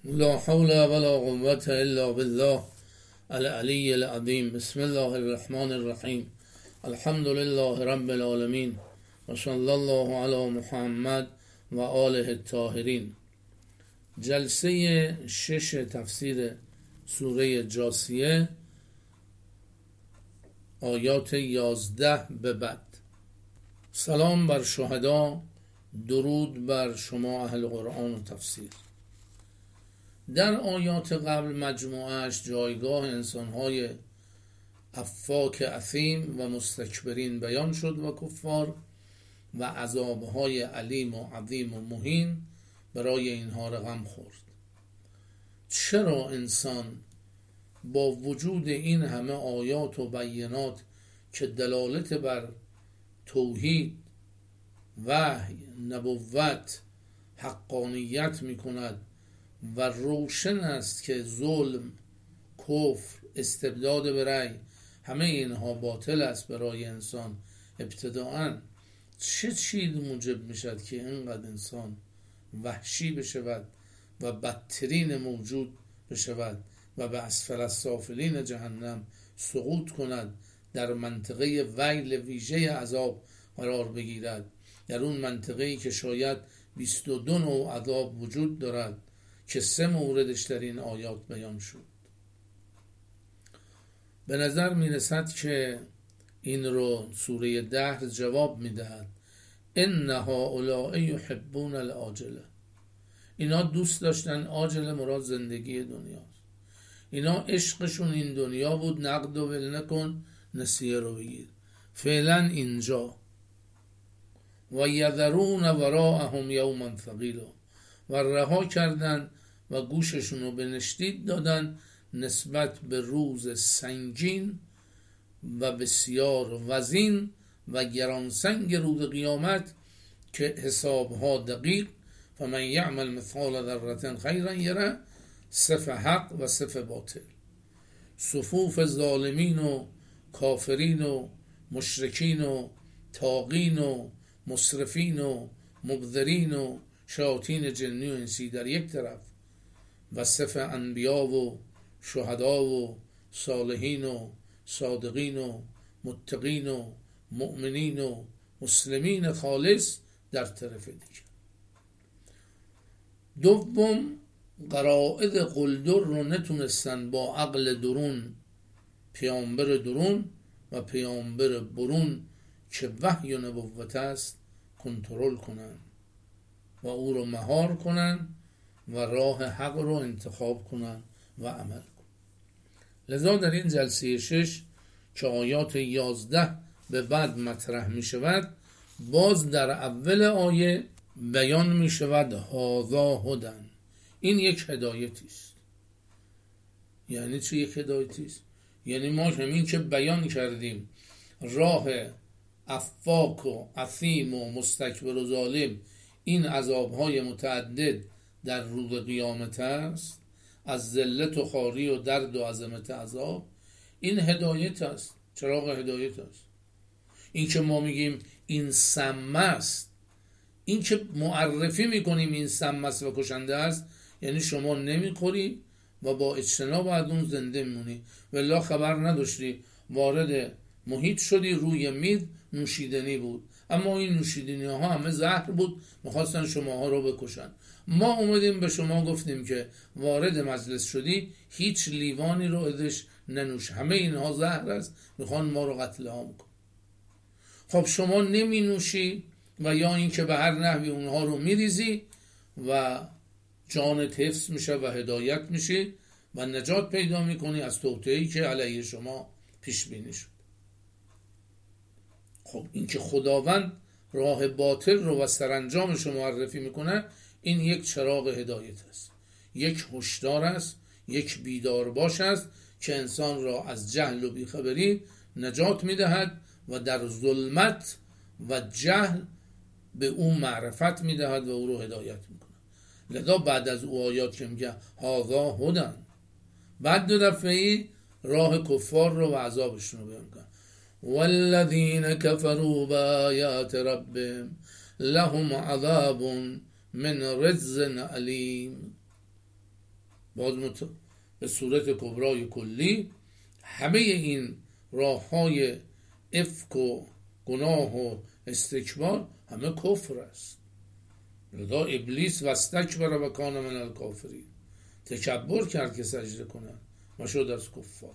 لا حول ولا قوة الا بالله العلی العظیم. بسم الله الرحمن الرحیم. الحمد لله رب العالمین و صلی الله علی محمد و آله الطاهرین. جلسه 6 تفسیر سوره جاثیه، آیات 11 به بعد. سلام بر شهدا، درود بر شما اهل قرآن و تفسیر. در آیات قبل مجموعهش جایگاه انسانهای افاک اثیم و مستکبرین بیان شد و کفار و عذابهای علیم و عظیم و مهین برای اینها رقم خورد. چرا انسان با وجود این همه آیات و بینات که دلالت بر توحید، وحی، نبوت، حقانیت می کند و روشن است که ظلم، کفر، استبداد به رأی همه اینها باطل است برای انسان ابتداءً، چه چیز موجب می شد که اینقدر انسان وحشی بشود و بدترین موجود بشود و به اسفل السافلین جهنم سقوط کند، در منطقه ویل ویژه عذاب قرار بگیرد، در اون منطقه‌ای که شاید 22 نوع عذاب وجود دارد که 3 موردش در این آیات بیان شد. به نظر می رسد که این رو سوره دهر جواب می دهد. ان هؤلاء یحبون العاجله. اینا دوست داشتن، عاجله مراد زندگی دنیاست، اینا عشقشون این دنیا بود، نقد و ول نکن، نسیه رو بگیر فعلا اینجا. و یذرون وراءهم یوما ثقیلا، و رها کردن و گوششون رو به نشدید دادن نسبت به روز سنگین و بسیار وزین و گرانسنگ روز قیامت که حسابها دقیق. فمن یعمل مثقال ذره خیرا یره، صف حق و صف باطل. صفوف ظالمین و کافرین و مشرکین و طاغین و مسرفین و مبذرین و شیاطین جنی و انسی در یک طرف و صف انبیا و شهدا و صالحین و صادقین و متقین و مؤمنین و مسلمین خالص در طرف دیگر. دوم، قرائد قلدر رو نتونستن با عقل درون، پیامبر درون و پیامبر برون که وحی و نبوت است کنترل کنن و او رو مهار کنن و راه حق رو انتخاب کنن و عمل کنن. لذا در این جلسه 6 که آیات 11 به بعد مطرح می شود، باز در اول آیه بیان می شود هذا هدن. این یک هدایتی است. یعنی چه یک هدایتی است؟ یعنی ما همین که بیان کردیم راه افاک و اثیم و مستکبر و ظالم این عذابهای متعدد در روز قیامت است، از ذلت و خواری و درد و عظمت عذاب، این هدایت است، چراغ هدایت است. این که ما میگیم این سم است، این که معرفی میکنیم این سم است و کشنده است، یعنی شما نمیخوری و با اجتناب از اون زنده میمونی. والله خبر نداشتی، وارد محیط شدی، روی میز نوشیدنی بود، اما این نوشیدنی ها همه زهر بود، میخواستن شماها رو بکشن. ما اومدیم به شما گفتیم که وارد مجلس شدی هیچ لیوانی رو ازش ننوش، همه اینها زهر است، میخوان ما رو قتل عام کن. خب شما نمی نوشی و یا این که به هر نحوی اونها رو میریزی و جانت حفظ میشه و هدایت میشی و نجات پیدا میکنی از توطئه‌ای که علیه شما پیش بینی شد. خب این که خداوند راه باطل رو و سرانجامش رو معرفی میکنه، این یک چراغ هدایت است، یک هشدار است، یک بیدارباش است که انسان را از جهل و بیخبری نجات میدهد و در ظلمت و جهل به او معرفت میدهد و او رو هدایت میکنه. لذا بعد از او آیات که میگه هذا هدن، بعد 2 دفعه راه کفار رو و عذابشون رو بیان کنه. والذین کفروا بآیات ربهم لهم عذاب من رجز علیم. باز به صورت کبرای کلی همه این راه های افک و گناه و استکبار همه کفر است. لذا ابلیس واستکبر و کان من الکافرین، تکبر کرد که سجده کنن و شد از کفار.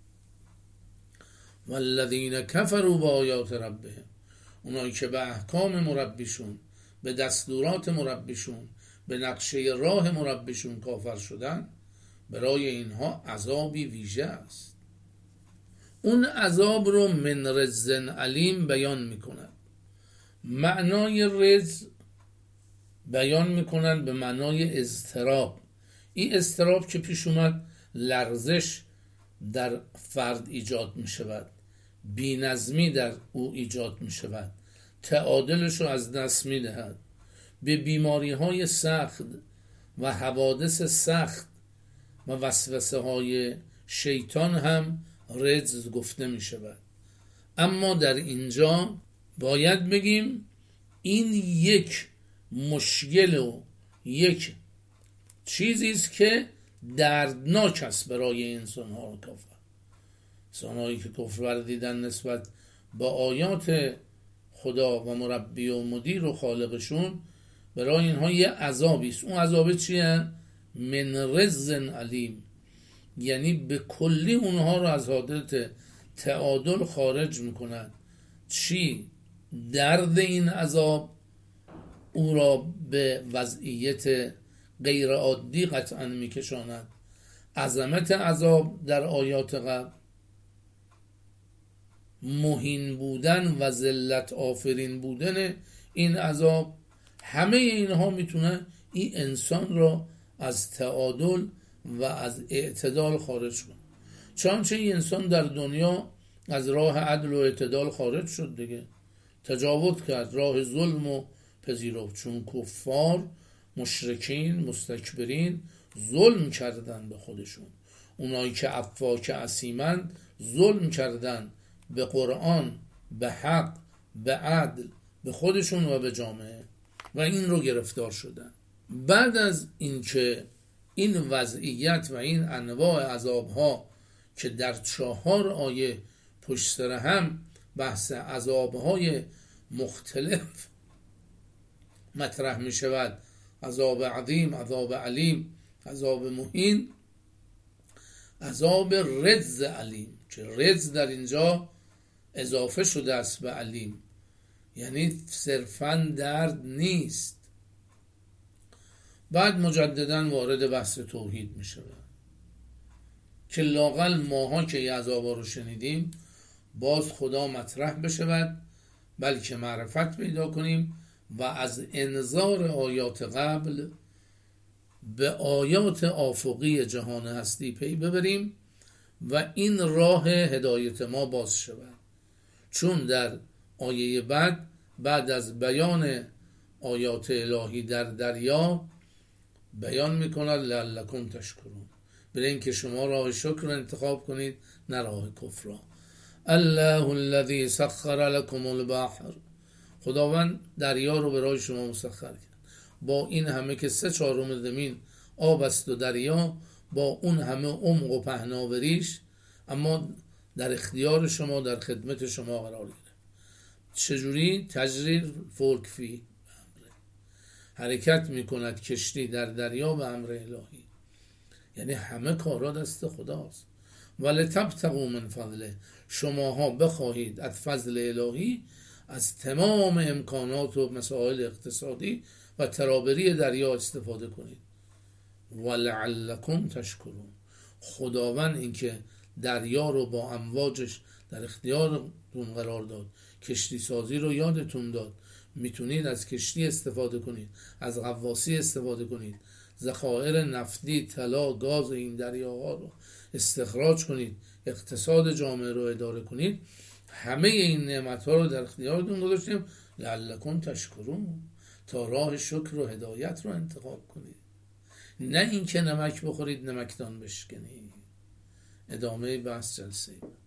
والذین کفروا بآیات ربهم، اونایی که به احکام مربیشون، به دستورات مربیشون، به نقشه راه مربیشون کافر شدن، برای اینها عذابی ویژه است. اون عذاب رو من رجز علیم بیان میکنن. معنای رجز بیان میکنن به معنای اضطراب. این اضطراب که پیش اومد، لرزش در فرد ایجاد میشود، بی‌نظمی در او ایجاد میشود، تعادلش رو از دست میدهد، به بیماری های سخت و حوادث سخت و وسوسه های شیطان هم رجز گفته می شود. اما در اینجا باید بگیم این یک مشکل و یک چیزی است که دردناک است برای انسان ها کافر. انسان هایی که کفر ورزیدن نسبت با آیات خدا و مربی و مدیر و خالقشون، برای اینها یه عذابی است. اون عذاب چیه؟ من رجز علیم، یعنی به کلی اونها رو از حالت تعادل خارج میکنن. چی؟ درد این عذاب او را به وضعیت غیر عادی قطعا میکشاند. عظمت عذاب در آیات قبل، مهین بودن و ذلت آفرین بودن این عذاب، همه اینها میتونه این انسان را از تعادل و از اعتدال خارج کنه. چنانچه این انسان در دنیا از راه عدل و اعتدال خارج شد دیگه، تجاوز کرد، راه ظلم و پذیرفت. چون کفار، مشرکین، مستکبرین ظلم کردن به خودشون. اونایی که افاک عصیمن ظلم کردن به قرآن، به حق، به عدل، به خودشون و به جامعه، و این رو گرفتار شدن. بعد از اینکه این وضعیت و این انواع عذابها که در 4 آیه پشت سر هم بحث عذابهای مختلف مطرح می شود، عذاب عظیم، عذاب علیم، عذاب مهین، عذاب رجز علیم، که رجز در اینجا اضافه شده است به علیم، یعنی صرفاً درد نیست. بعد مجدداً وارد بحث توحید می شود که لااقل ماها که این عذابا رو شنیدیم باز خدا مطرح بشود، بلکه معرفت پیدا کنیم و از انظار آیات قبل به آیات آفقی جهان هستی پی ببریم و این راه هدایت ما باز شود. چون در آیه بعد از بیان آیات الهی در دریا بیان میکند لعلکم تشکرون، برای اینکه شما راه شکر انتخاب کنید نه راه کفر. الله الذی سخر لكم البحر، خداوند دریا رو برای شما مسخر کرد. با این همه که 3/4 زمین آب است و دریا با اون همه عمق و پهناوریش، اما در اختیار شما، در خدمت شما قرار گرفت. چجوری؟ تجری فلک فی، حرکت میکند کشتی در دریا به امر الهی، یعنی همه کارا دست خداست. ولتبتغوا من فضله، شماها بخواهید از فضل الهی، از تمام امکانات و مسائل اقتصادی و ترابری دریا استفاده کنید. ولعلکم تشکرون، خداوند اینکه دریا رو با امواجش در اختیارتون قرار داد، کشتی سازی رو یادتون داد، میتونید از کشتی استفاده کنید، از غواصی استفاده کنید، ذخایر نفتی، طلا، گاز این دریاها رو استخراج کنید، اقتصاد جامعه رو اداره کنید. همه این نعمت‌ها رو در اختیارتون گذاشتیم لعلکم تشکرون، تا راه شکر و هدایت رو انتخاب کنید، نه اینکه نمک بخورید نمکدان بشکنید. ادامه بحث جلسه.